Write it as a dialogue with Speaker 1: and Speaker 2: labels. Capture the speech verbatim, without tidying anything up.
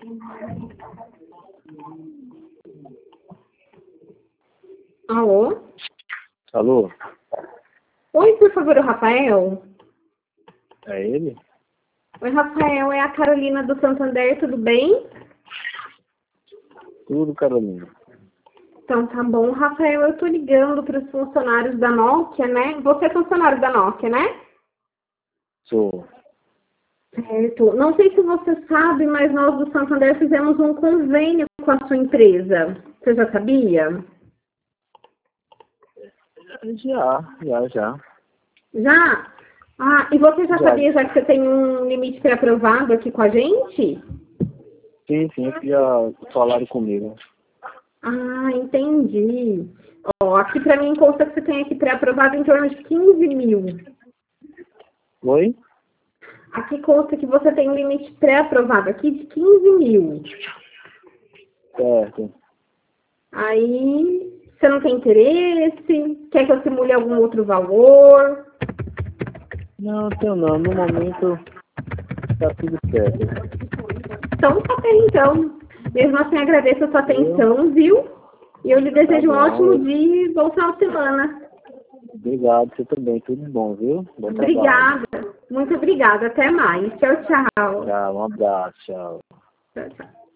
Speaker 1: Alô?
Speaker 2: Alô?
Speaker 1: Oi, por favor, o Rafael?
Speaker 2: É ele?
Speaker 1: Oi, Rafael, é a Carolina do Santander, tudo bem?
Speaker 2: Tudo, Carolina.
Speaker 1: Então tá bom. Rafael, eu tô ligando para os funcionários da Nokia, né? Você é funcionário da Nokia, né?
Speaker 2: Sou.
Speaker 1: Certo. Não sei se você sabe, mas nós do Santander fizemos um convênio com a sua empresa. Você já sabia?
Speaker 2: Já, já, já.
Speaker 1: Já? Ah, e você já
Speaker 2: Já.
Speaker 1: sabia, já que você tem um limite pré-aprovado aqui com a gente?
Speaker 2: Sim, sim, já falaram comigo.
Speaker 1: Ah, entendi. Ó, aqui para mim consta que você tem aqui pré-aprovado em torno de quinze mil.
Speaker 2: Oi?
Speaker 1: Aqui consta que você tem um limite pré-aprovado aqui de quinze mil.
Speaker 2: Certo.
Speaker 1: Aí, você não tem interesse? Quer que eu simule algum outro valor?
Speaker 2: Não, tenho não. No momento tá tudo certo.
Speaker 1: Então, tá bem, então. Mesmo assim, agradeço a sua atenção, viu? E eu lhe
Speaker 2: Tá
Speaker 1: desejo um
Speaker 2: bom.
Speaker 1: ótimo dia e bom final de semana.
Speaker 2: Obrigado, você também. Tudo bom, viu? Bom trabalho.
Speaker 1: Obrigada. Muito obrigada. Até mais. Tchau, tchau.
Speaker 2: Tchau, um abraço, tchau.
Speaker 1: Tchau, tchau.